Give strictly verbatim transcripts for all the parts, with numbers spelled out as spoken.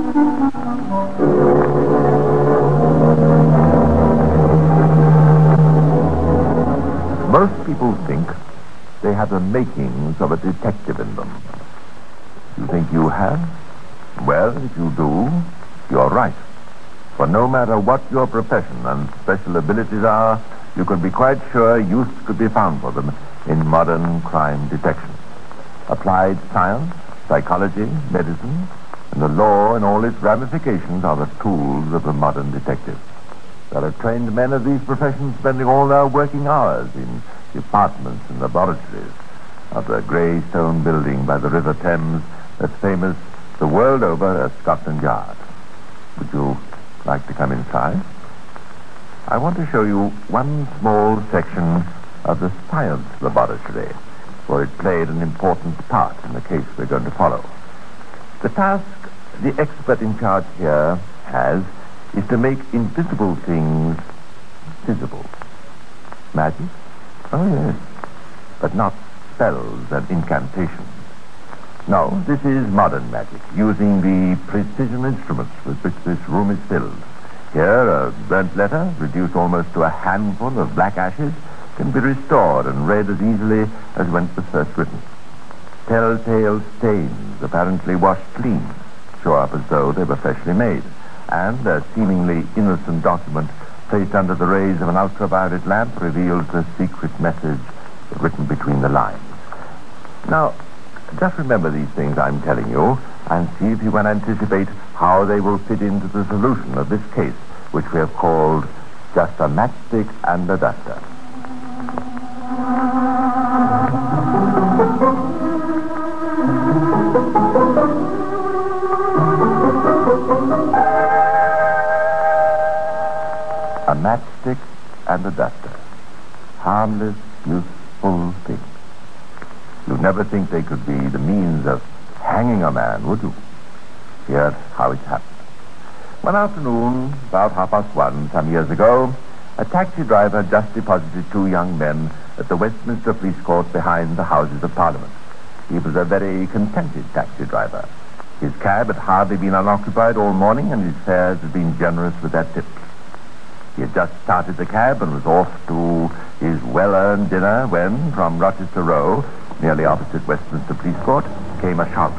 Most people think they have the makings of a detective in them. You think you have? Well, if you do, you're right. For no matter what your profession and special abilities are, you can be quite sure use could be found for them in modern crime detection. Applied science, psychology, medicine, and the law and all its ramifications are the tools of the modern detective. There are trained men of these professions spending all their working hours in departments and laboratories of the grey stone building by the River Thames that's famous the world over as Scotland Yard. Would you like to come inside? I want to show you one small section of the science laboratory, for it played an important part in the case we're going to follow. The task the expert in charge here has is to make invisible things visible. Magic? Oh, yes. But not spells and incantations. No, this is modern magic, using the precision instruments with which this room is filled. Here, a burnt letter, reduced almost to a handful of black ashes, can be restored and read as easily as when it was first written. Telltale stains, apparently washed clean, show up as though they were freshly made. And a seemingly innocent document placed under the rays of an ultraviolet lamp reveals the secret message written between the lines. Now, just remember these things I'm telling you, and see if you can anticipate how they will fit into the solution of this case, which we have called Just a Matchstick and a Duster. A matchstick and a duster. Harmless, useful things. You'd never think they could be the means of hanging a man, would you? Here's how it happened. One afternoon, about half past one, some years ago, a taxi driver just deposited two young men at the Westminster Police Court behind the Houses of Parliament. He was a very contented taxi driver. His cab had hardly been unoccupied all morning, and his fares had been generous with their tips. He had just started the cab and was off to his well-earned dinner when, from Rochester Row, nearly opposite Westminster Police Court, came a shout.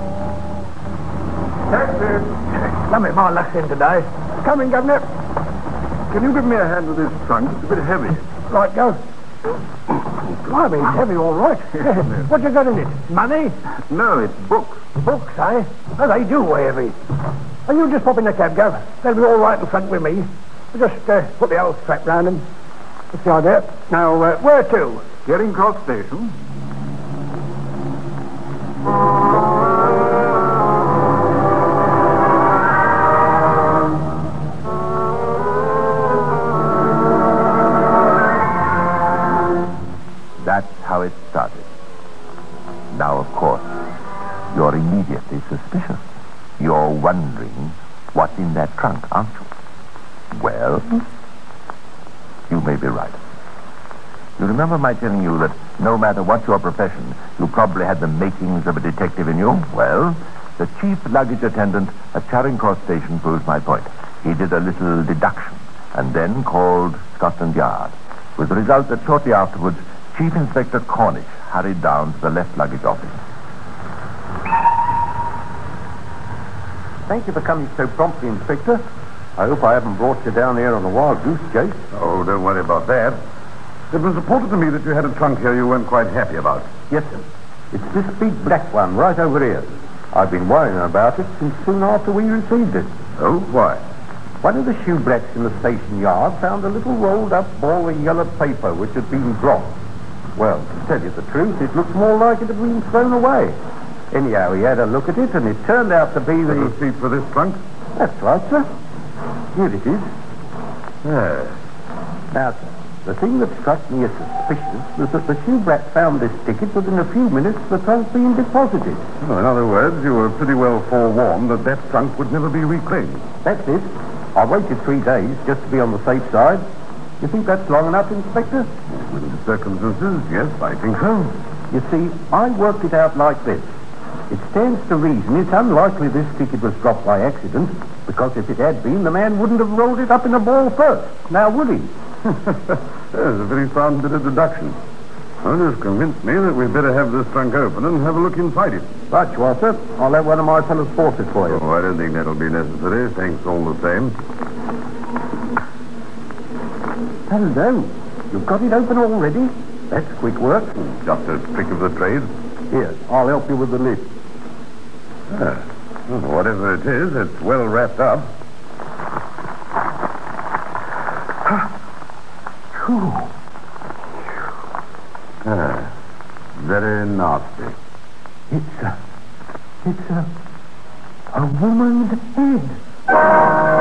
Taxi! Let me, my luck's in today. Coming, Governor. Can you give me a hand with this trunk? It's a bit heavy. Right, go. Blimey, it's heavy, all right. What you got in it? Money? No, it's books. Books, eh? Oh, they do weigh heavy. And you just pop in the cab, Gov. They'll be all right in front with me. Just uh, put the old strap round them. That's the idea. Now, uh, where to? Charing Cross Station. That's how it started. Now, of course, you're immediately suspicious. You're wondering what's in that trunk, aren't you? Well, you may be right. You remember my telling you that no matter what your profession, you probably had the makings of a detective in you? Well, the chief luggage attendant at Charing Cross Station proves my point. He did a little deduction and then called Scotland Yard, with the result that shortly afterwards, Chief Inspector Cornish hurried down to the left luggage office. Thank you for coming so promptly, Inspector. I hope I haven't brought you down here on a wild goose chase. Oh, don't worry about that. It was reported to me that you had a trunk here you weren't quite happy about. Yes, sir. It's this big black one right over here. I've been worrying about it since soon after we received it. Oh, why? One of the shoeblacks in the station yard found a little rolled-up ball of yellow paper which had been dropped. Well, to tell you the truth, it looked more like it had been thrown away. Anyhow, he had a look at it, and it turned out to be the... The receipt for this trunk? That's right, sir. Here it is. Yes. Now, sir, the thing that struck me as suspicious was that the shoeblack found this ticket within a few minutes of the trunk being deposited. Oh, in other words, you were pretty well forewarned that that trunk would never be reclaimed. That's it. I waited three days just to be on the safe side. You think that's long enough, Inspector? With the circumstances, yes, I think so. You see, I worked it out like this. It stands to reason it's unlikely this ticket was dropped by accident, because if it had been, the man wouldn't have rolled it up in a ball first. Now, would he? That's a very sound bit of deduction. Well, it's convinced me that we'd better have this trunk open and have a look inside it. Right, Walter. I'll have one of my fellows force it for you. Oh, I don't think that'll be necessary. Thanks all the same. Hello. You've got it open already? That's quick work. Just a trick of the trade. Here, I'll help you with the lift. Ah, well, whatever it is, it's well wrapped up. Phew. Ah, very nasty. It's a... It's a... a woman's head.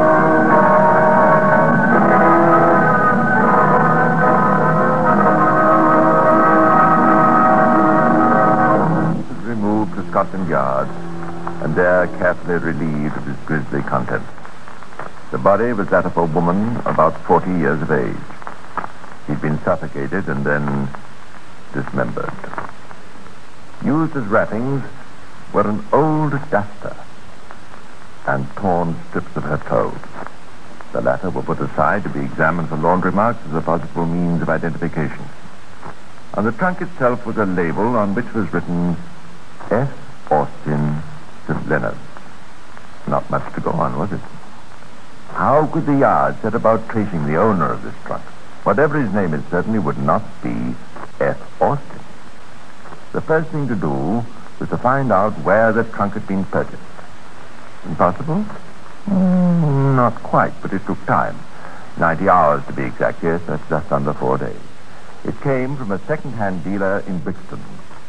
Removed to Scotland Yard, and there carefully relieved of its grisly contents. The body was that of a woman about forty years of age. She'd been suffocated and then dismembered. Used as wrappings were an old duster and torn strips of her toes. The latter were put aside to be examined for laundry marks as a possible means of identification. On the trunk itself was a label on which was written F. Austin, Saint Leonard. Not much to go on, was it? How could the Yard set about tracing the owner of this trunk? Whatever his name, it certainly would not be F. Austin. The first thing to do was to find out where the trunk had been purchased. Impossible? Mm, not quite, but it took time. Ninety hours to be exact. Yes, that's just under four days. It came from a second-hand dealer in Brixton.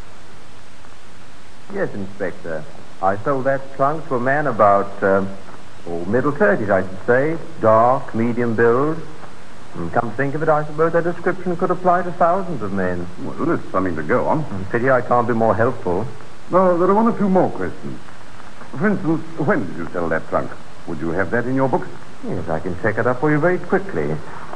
Yes, Inspector. I sold that trunk to a man about, um, oh, middle thirties, I should say. Dark, medium build. And come to think of it, I suppose that description could apply to thousands of men. Well, there's something to go on. Pity I can't be more helpful. No, there are one or two more questions. For instance, when did you sell that trunk? Would you have that in your books? Yes, I can check it up for you very quickly.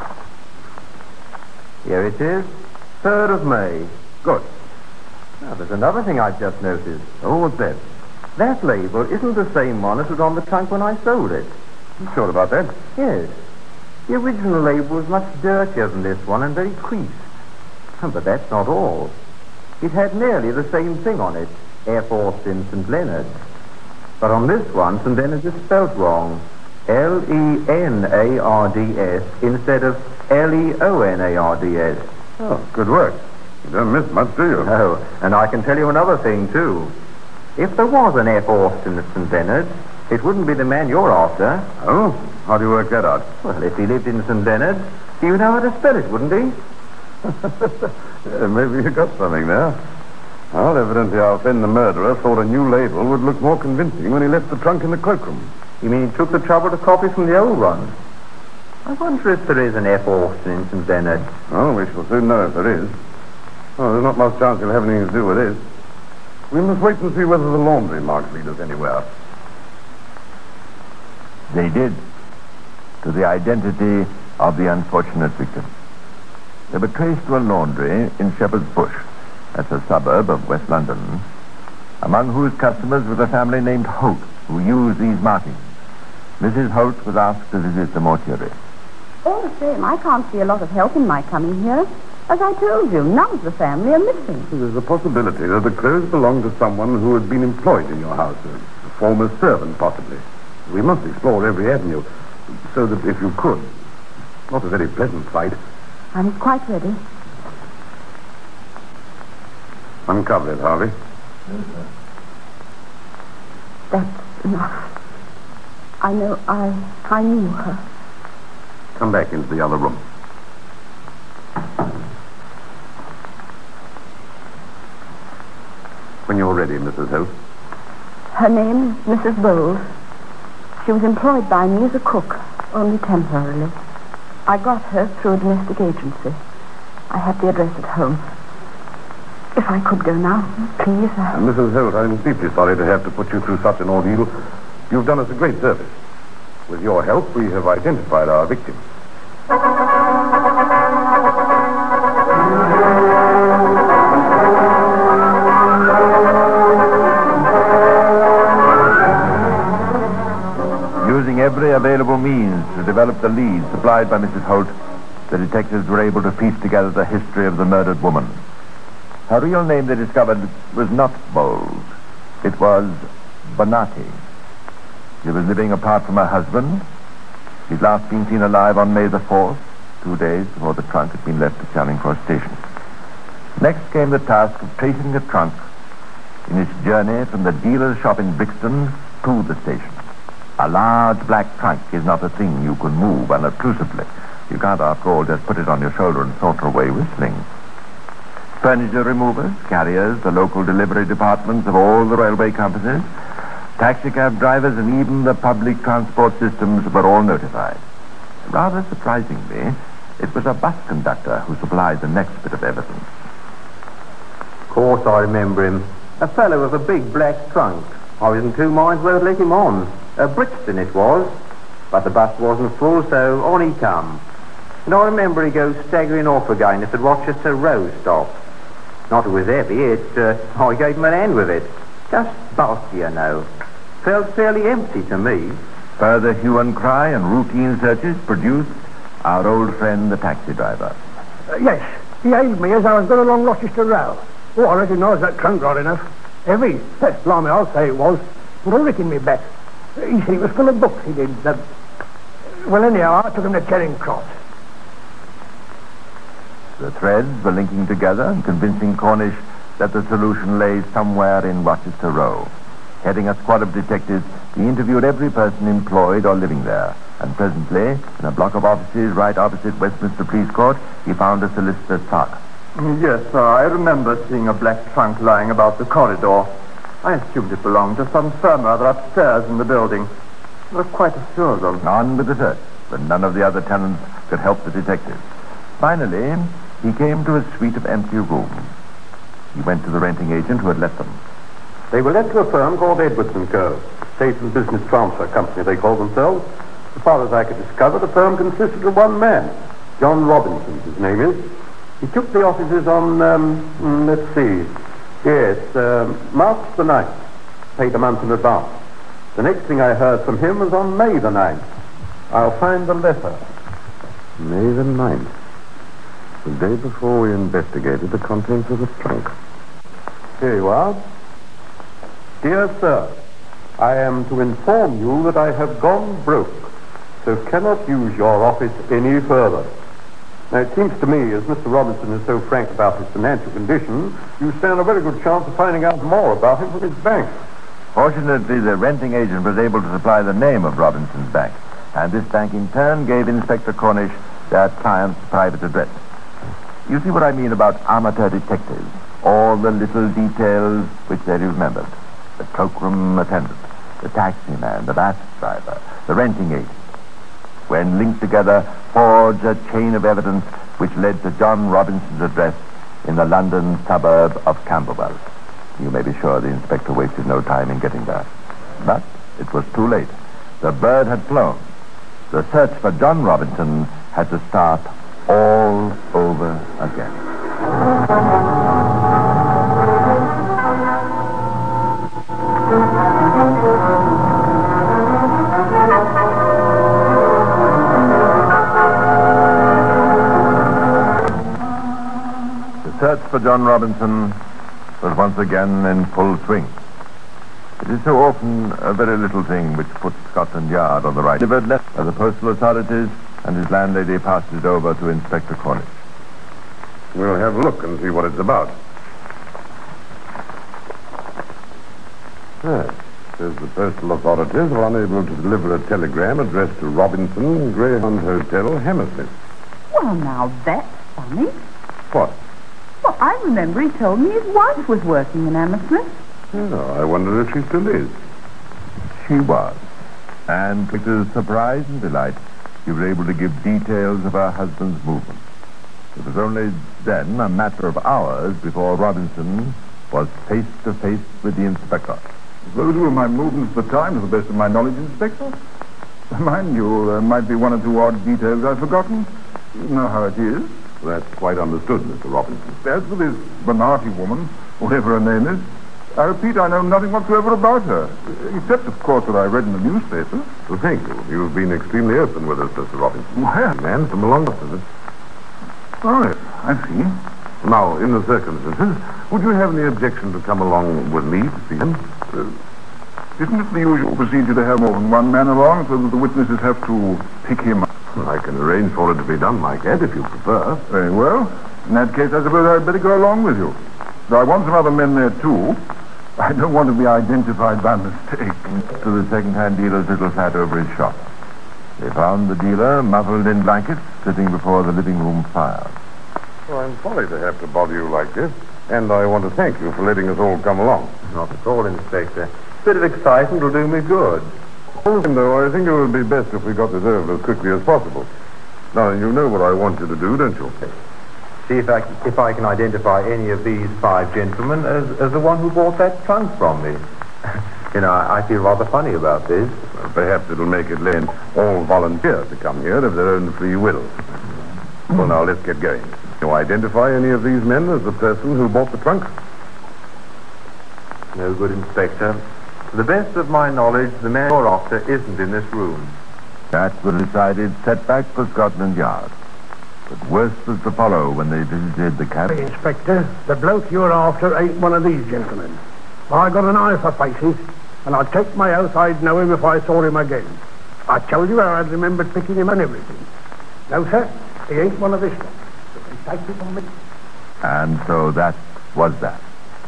Here it is. third of May. Good. Now, there's another thing I've just noticed. Oh, what's that? That label isn't the same one as was on the trunk when I sold it. You sure about that? Yes. The original label was much dirtier than this one and very creased. But that's not all. It had nearly the same thing on it, F. Austin, Saint Leonard. But on this one, Saint Leonard is spelt wrong. L E N A R D S instead of L E O N A R D S. Oh, good work. You don't miss much, do you? No, and I can tell you another thing, too. If there was an F. Austin at Saint Leonard, it wouldn't be the man you're after. Oh? How do you work that out? Well, if he lived in Saint Leonard, you'd know how to spell it, wouldn't he? Yeah, maybe you got something there. Well, evidently our friend the murderer thought a new label would look more convincing when he left the trunk in the cloakroom. You mean he took the trouble to copy from the old one? I wonder if there is an F. Austin in Saint Leonard. Oh, we shall soon know if there is. Oh, there's not much chance he'll have anything to do with this. We must wait and see whether the laundry marks lead us anywhere. They did, to the identity of the unfortunate victim. They were traced to a laundry in Shepherd's Bush. That's a suburb of West London, among whose customers was a family named Holt, who used these markings. Missus Holt was asked to visit the mortuary. All the same, I can't see a lot of help in my coming here. As I told you, none of the family are missing. There's a possibility that the clothes belonged to someone who had been employed in your house, a former servant, possibly. We must explore every avenue, so that if you could, not a very pleasant sight. I'm quite ready. Uncover it, Harvey. That's enough. I know I... I knew her. Come back into the other room. When you're ready, Missus Holt. Her name is Missus Bowles. She was employed by me as a cook, only temporarily. I got her through a domestic agency. I have the address at home. If I could go now, please. I... Uh, Missus Holt, I'm deeply sorry to have to put you through such an ordeal. You've done us a great service. With your help, we have identified our victim. only available means to develop the lead supplied by Missus Holt, the detectives were able to piece together the history of the murdered woman. Her real name, they discovered, was not Bowles. It was Bonatti. She was living apart from her husband. She'd last been seen alive on May the fourth, two days before the trunk had been left at Charing Cross Station. Next came the task of tracing the trunk in its journey from the dealer's shop in Brixton to the station. A large black trunk is not a thing you can move unobtrusively. You can't, after all, just put it on your shoulder and saunter away whistling. Furniture removers, carriers, the local delivery departments of all the railway companies, taxicab drivers, and even the public transport systems were all notified. Rather surprisingly, it was a bus conductor who supplied the next bit of evidence. Of course I remember him. A fellow with a big black trunk. I was in two minds whether to let him on. A Brixton it was. But the bus wasn't full, so on he come. And I remember he goes staggering off again at the Rochester Row stop. Not it was heavy, it, uh, I gave him an hand with it. Just bulky, you know. Felt fairly empty to me. Further hue and cry and routine searches produced our old friend, the taxi driver. Uh, yes, he hailed me as I was going along Rochester Row. Oh, I recognise that trunk right enough. Heavy. Yes, blimey, I'll say it was. But I reckon me back. He said it was full of books, he did. Uh, well, anyhow, I took him to Charing Cross. The threads were linking together and convincing Cornish that the solution lay somewhere in Rochester Row. Heading a squad of detectives, he interviewed every person employed or living there. And presently, in a block of offices right opposite Westminster Police Court, he found a solicitor's clerk. Yes, sir. I remember seeing a black trunk lying about the corridor. I assumed it belonged to some firm or other upstairs in the building. I was quite assured of. On with the search, but none of the other tenants could help the detectives. Finally, he came to a suite of empty rooms. He went to the renting agent who had let them. They were let to a firm called Edwards and Co. State and Business Transfer Company, they call themselves. As far as I could discover, the firm consisted of one man. John Robinson, his name is. He took the offices on, um, let's see, yes, uh, March the ninth. Paid a month in advance. The next thing I heard from him was on May the ninth. I'll find the letter. May the ninth. The day before we investigated the contents of the trunk. Here you are. Dear sir, I am to inform you that I have gone broke, so cannot use your office any further. Now, it seems to me, as Mister Robinson is so frank about his financial condition, you stand a very good chance of finding out more about him from his bank. Fortunately, the renting agent was able to supply the name of Robinson's bank, and this bank in turn gave Inspector Cornish their client's private address. You see what I mean about amateur detectives? All the little details which they remembered. The cloakroom attendant, the taxi man, the bus driver, the renting agent. When linked together, forged a chain of evidence which led to John Robinson's address in the London suburb of Camberwell. You may be sure the inspector wasted no time in getting there. But it was too late. The bird had flown. The search for John Robinson had to start all over again. The search for John Robinson was once again in full swing. It is so often a very little thing which puts Scotland Yard on the right. Delivered left by the postal authorities, and his landlady passed it over to Inspector Cornish. We'll have a look and see what it's about. Yes, says the postal authorities are unable to deliver a telegram addressed to Robinson, Greyhound Hotel, Hammersmith. Well, now that's funny. What? Well, I remember he told me his wife was working in Hammersmith. Oh, I wonder if she still is. She was. And to his surprise and delight, she was able to give details of her husband's movements. It was only then a matter of hours before Robinson was face to face with the inspector. Those were my movements at the time, to the best of my knowledge, Inspector. Mind you, there might be one or two odd details I've forgotten. You know how it is. That's quite understood, Mister Robinson. As for this Bonatti woman, whatever her name is, I repeat, I know nothing whatsoever about her, except, of course, what I read in the newspapers. Well, thank you. You've been extremely open with us, Mister Robinson. Well, Man from along with us. oh, yes, I see. Now, in the circumstances, would you have any objection to come along with me to see him? Uh, isn't it the usual procedure to have more than one man along so that the witnesses have to pick him up? Well, I can arrange for it to be done like that if you prefer. Very well. In that case, I suppose I'd better go along with you. Though I want some other men there, too. I don't want to be identified by mistake. To the second-hand dealer's little flat over his shop. They found the dealer muffled in blankets sitting before the living room fire. Well, I'm sorry to have to bother you like this, and I want to thank you for letting us all come along. Not at all, Inspector. A bit of excitement will do me good. Though, I think it would be best if we got this over as quickly as possible. Now, you know what I want you to do, don't you? See if I, if I can identify any of these five gentlemen as, as the one who bought that trunk from me. You know, I, I feel rather funny about this. Well, perhaps it'll make it let all volunteer to come here of their own free will. Well, now, let's get going. Do you identify any of these men as the person who bought the trunk? No good, Inspector. To the best of my knowledge, the man you're after isn't in this room. That was a decided setback for Scotland Yard. But worse was to follow when they visited the cabin. Hey, Inspector, the bloke you're after ain't one of these gentlemen. I got an eye for faces, and I'd take my oath I'd know him if I saw him again. I told you how I'd remembered picking him and everything. No, sir, he ain't one of this lot. You can take it from me. And so that was that.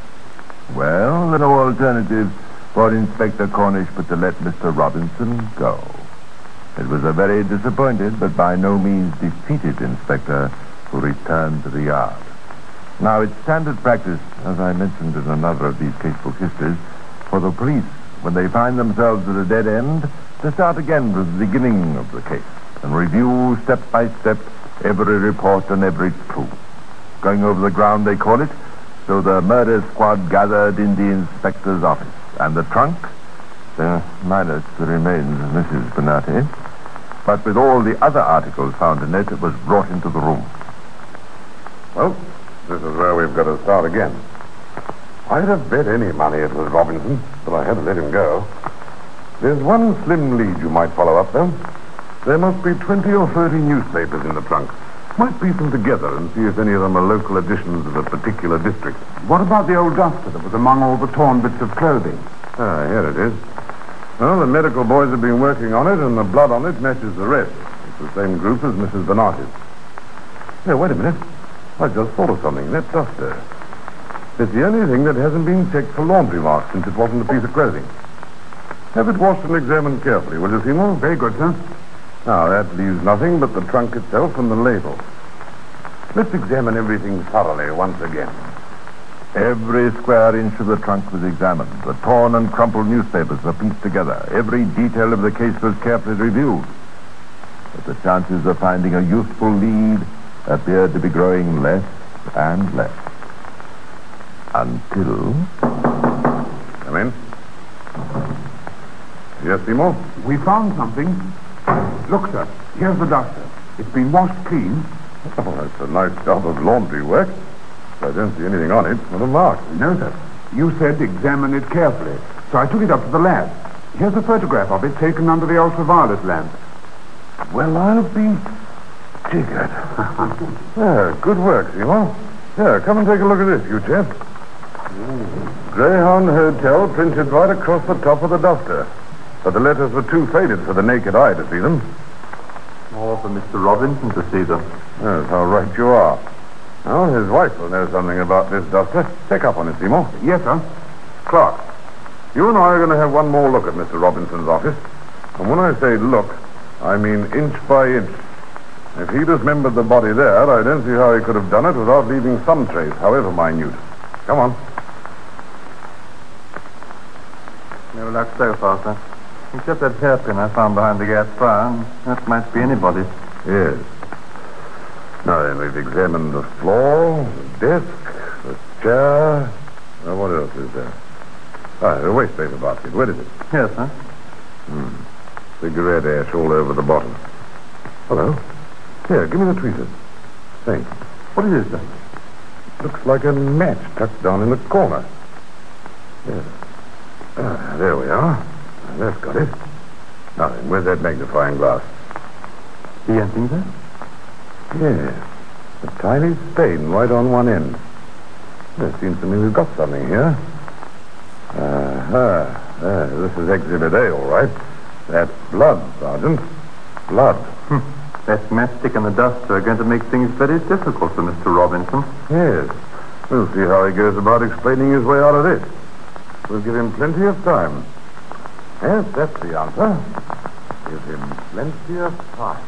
Well, there are no alternatives for Inspector Cornish but to let Mister Robinson go. It was a very disappointed but by no means defeated inspector who returned to the yard. Now, it's standard practice, as I mentioned in another of these casebook histories, for the police, when they find themselves at a dead end, to start again from the beginning of the case and review step by step every report and every clue. Going over the ground, they call it, so the murder squad gathered in the inspector's office. And the trunk, uh, minus the remains of Missus Bonatti, but with all the other articles found in it, it was brought into the room. Well, this is where we've got to start again. I'd have bet any money it was Robinson, but I had to let him go. There's one slim lead you might follow up, though. There must be twenty or thirty newspapers in the trunk. Might piece them together and see if any of them are local editions of a particular district. What about the old duster that was among all the torn bits of clothing? Ah, here it is. Well, the medical boys have been working on it, and the blood on it matches the rest. It's the same group as Missus Bonatti's. Here, wait a minute. I just thought of something. That duster. It's the only thing that hasn't been checked for laundry marks since it wasn't a piece of clothing. Have it washed and examined carefully, will you, Seymour? Very good, sir. Now, that leaves nothing but the trunk itself and the label. Let's examine everything thoroughly once again. Every square inch of the trunk was examined. The torn and crumpled newspapers were pieced together. Every detail of the case was carefully reviewed. But the chances of finding a useful lead appeared to be growing less and less. Until... Come in. Yes, Seymour? We found something. Look, sir. Here's the duster. It's been washed clean. Oh, that's a nice job of laundry work. I don't see anything on it. Not a mark. No, sir. You said examine it carefully. So I took it up to the lab. Here's a photograph of it taken under the ultraviolet lamp. Well, I'll be jiggered. Yeah, good work, Seymour. Yeah, come and take a look at this, you chap. Greyhound Hotel printed right across the top of the duster. But the letters were too faded for the naked eye to see them. Or for Mister Robinson to see them. That's how right you are. Well, his wife will know something about this duster. Check up on it, Seymour. Yes, sir. Clark, you and I are going to have one more look at Mister Robinson's office. And when I say look, I mean inch by inch. If he dismembered the body there, I don't see how he could have done it without leaving some trace, however minute. Come on. No luck so far, sir. Except that hairpin I found behind the gas fire. That might be anybody's. Yes. Now then, we've examined the floor, the desk, the chair. Now, what else is there? Ah, the waste paper basket. Where is it? Yes, sir. Hmm. Cigarette ash all over the bottom. Hello. Here, give me the tweezers. Say, what is this, sir? Looks like a match tucked down in the corner. Yes. Ah, there we are. That's got it. Now then, where's that magnifying glass? See anything there? Yes. A tiny stain right on one end. It seems to me we've got something here. Uh-huh. Uh, this is Exhibit A, all right. That's blood, Sergeant. Blood. That mastic and the dust are going to make things very difficult for Mister Robinson. Yes. We'll see how he goes about explaining his way out of this. We'll give him plenty of time. Yes, that's the answer. Give him plenty of time.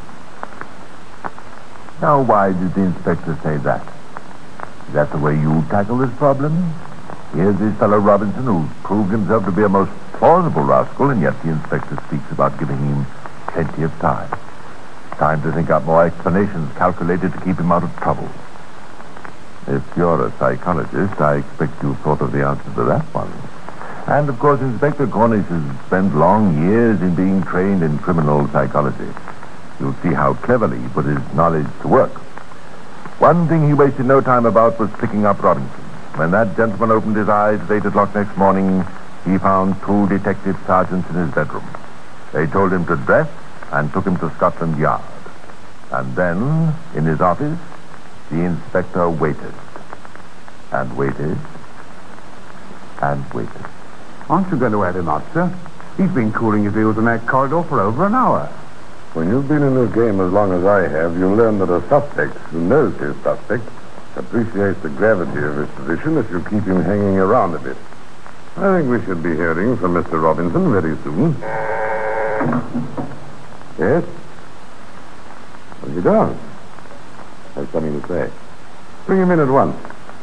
Now, why did the inspector say that? Is that the way you tackle this problem? Here's this fellow Robinson who proved himself to be a most plausible rascal, and yet the inspector speaks about giving him plenty of time. Time to think up more explanations calculated to keep him out of trouble. If you're a psychologist, I expect you've thought of the answer to that one. And, of course, Inspector Cornish has spent long years in being trained in criminal psychology. You'll see how cleverly he put his knowledge to work. One thing he wasted no time about was picking up Robinson. When that gentleman opened his eyes at eight o'clock next morning, he found two detective sergeants in his bedroom. They told him to dress and took him to Scotland Yard. And then, in his office, the inspector waited. And waited. And waited. Aren't you going to add him up, sir? He's been cooling his heels in that corridor for over an hour. When you've been in this game as long as I have, you'll learn that a suspect who knows his suspect appreciates the gravity of his position if you keep him hanging around a bit. I think we should be hearing from Mister Robinson very soon. Yes? Well, he does. Has something to say. Bring him in at once.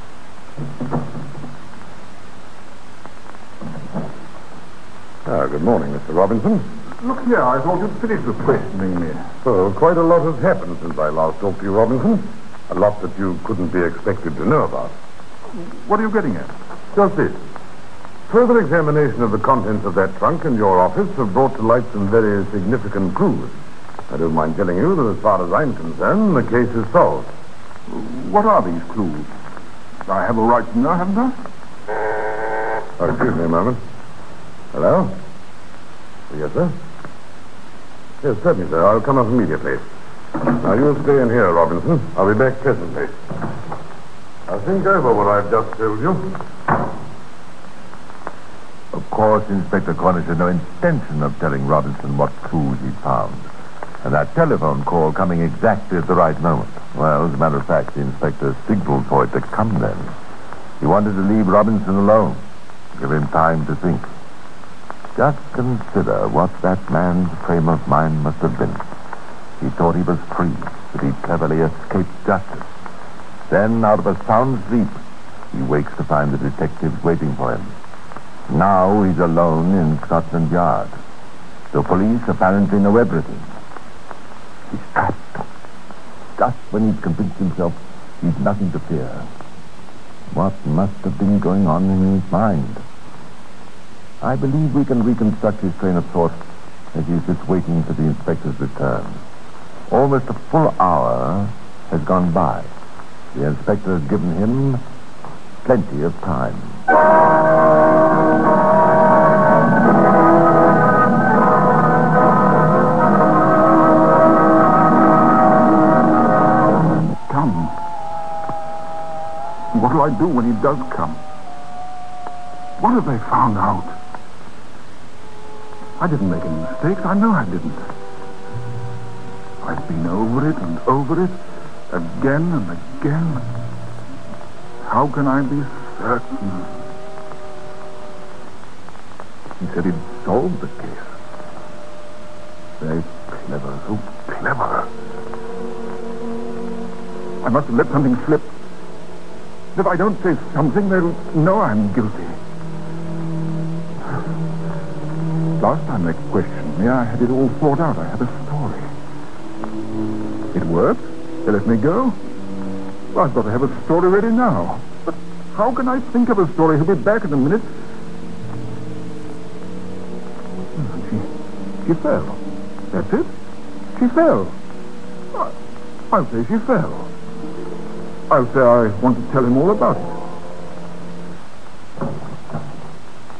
Ah, good morning, Mister Robinson. Look here, I thought you'd finished with questioning me. Well, quite a lot has happened since I last talked to you, Robinson. A lot that you couldn't be expected to know about. What are you getting at? Just this. Further examination of the contents of that trunk in your office have brought to light some very significant clues. I don't mind telling you that as far as I'm concerned, the case is solved. What are these clues? I have a right to know, haven't I? Oh, excuse me a moment. Hello? Yes, sir? Yes, certainly, sir. I'll come up immediately. Now, you stay in here, Robinson. I'll be back presently. Now, think over what I've just told you. Of course, Inspector Cornish had no intention of telling Robinson what clues he'd found. And that telephone call coming exactly at the right moment. Well, as a matter of fact, the inspector signaled for it to come then. He wanted to leave Robinson alone, give him time to think. Just consider what that man's frame of mind must have been. He thought he was free, that he'd cleverly escaped justice. Then, out of a sound sleep, he wakes to find the detectives waiting for him. Now he's alone in Scotland Yard. The police apparently know everything. He's trapped. Just when he'd convinced himself he'd nothing to fear. What must have been going on in his mind? I believe we can reconstruct his train of thought as he sits waiting for the inspector's return. Almost a full hour has gone by. The inspector has given him plenty of time. Come. What do I do when he does come? What have they found out? I didn't make any mistakes. I know I didn't. I've been over it and over it, again and again. How can I be certain? He said he'd solved the case. Very clever, so clever. I must have let something slip. If I don't say something, they'll know I'm guilty. Last time they questioned me, I had it all thought out. I had a story. It worked. They let me go. Well, I've got to have a story ready now. But how can I think of a story? He'll be back in a minute. She, she fell. That's it. She fell. I, I'll say she fell. I'll say I want to tell him all about it.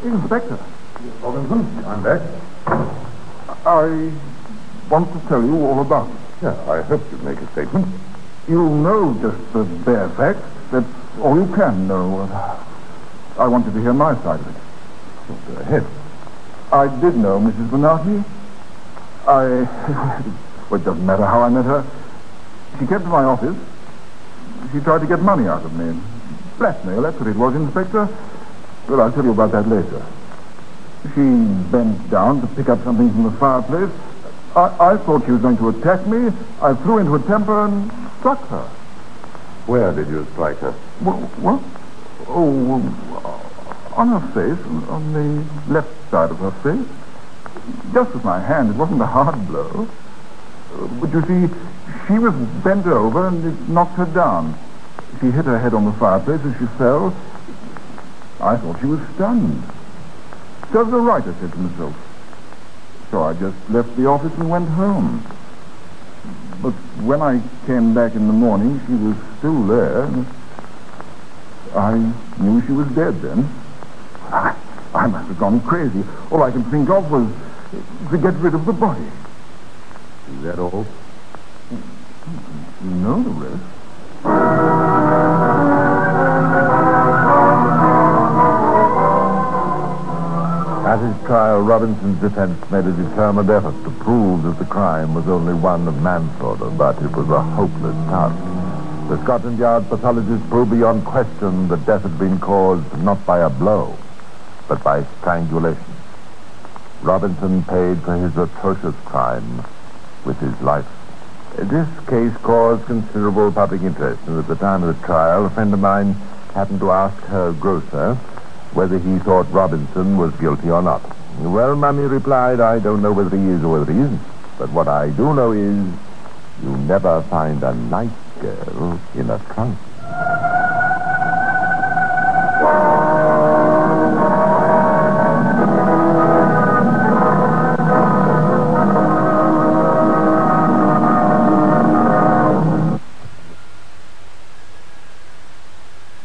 Inspector. Robinson, I'm back. I want to tell you all about it. Yeah, I hope you'd make a statement. You'll know just the bare facts. That's all you can know. I want you to hear my side of it. Go ahead. I did know Missus Bonatti. I... well, it doesn't matter how I met her. She came to my office. She tried to get money out of me. Blackmail, that's what it was, Inspector. Well, I'll tell you about that later. She bent down to pick up something from the fireplace. I, I thought she was going to attack me. I flew into a temper and struck her. Where did you strike her? What? what? Oh, on her face, on the left side of her face. Just with my hand. It wasn't a hard blow. But you see, she was bent over and it knocked her down. She hit her head on the fireplace as she fell. I thought she was stunned. Serves her right, I said to myself. So I just left the office and went home. But when I came back in the morning, she was still there. I knew she was dead then. I, I must have gone crazy. All I could think of was to get rid of the body. Is that all? You know the rest. At his trial, Robinson's defense made a determined effort to prove that the crime was only one of manslaughter, but it was a hopeless task. The Scotland Yard pathologist proved beyond question that death had been caused not by a blow, but by strangulation. Robinson paid for his atrocious crime with his life. This case caused considerable public interest, and at the time of the trial, a friend of mine happened to ask her grocer whether he thought Robinson was guilty or not. Well, Mummy replied, I don't know whether he is or whether he isn't, but what I do know is you never find a nice girl in a trunk.